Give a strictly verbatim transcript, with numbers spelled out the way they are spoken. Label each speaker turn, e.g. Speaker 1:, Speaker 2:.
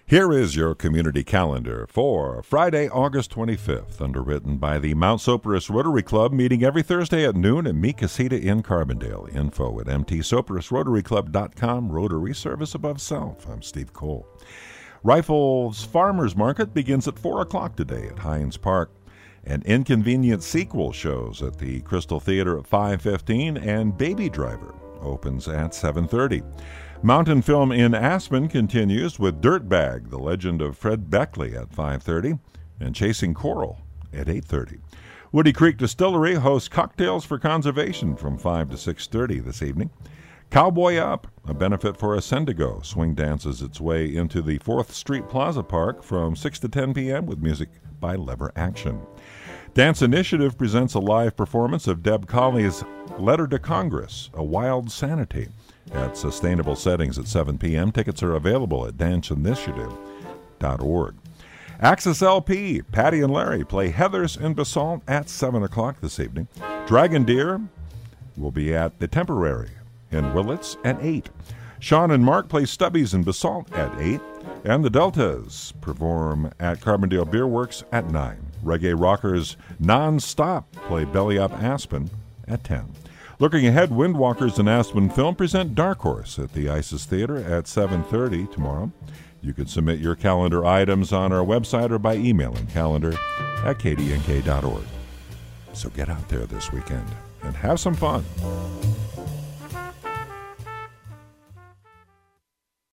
Speaker 1: Here is your community calendar for Friday, August twenty-fifth, underwritten by the Mount Soperus Rotary Club, meeting every Thursday at noon at Mi Casita in Carbondale. Info at m t soperus rotary club dot com. Rotary service above self. I'm Steve Cole. Rifles Farmers Market begins at four o'clock today at Hines Park. An Inconvenient sequel shows at the Crystal Theater at five fifteen, and Baby Driver opens at seven thirty. Mountain Film in Aspen continues with Dirtbag, The Legend of Fred Beckley at five thirty, and Chasing Coral at eight thirty. Woody Creek Distillery hosts Cocktails for Conservation from five to six thirty this evening. Cowboy Up, a benefit for Ascendigo, swing dances its way into the fourth Street Plaza Park from six to ten p.m. with music by Lever Action. Dance Initiative presents a live performance of Deb Colley's Letter to Congress, A Wild Sanity, at Sustainable Settings at seven p.m. Tickets are available at dance initiative dot org. Axis L P, Patty and Larry play Heathers in Basalt at seven o'clock this evening. Dragon Deer will be at The Temporary in Willits at eight. Sean and Mark play Stubbies in Basalt at eight. And the Deltas perform at Carbondale Beer Works at nine. Reggae rockers Non-Stop play Belly Up Aspen at ten. Looking ahead, Windwalkers and Aspen Film present Dark Horse at the Isis Theater at seven thirty tomorrow. You can submit your calendar items on our website or by emailing calendar at k d n k dot org. So get out there this weekend and have some fun.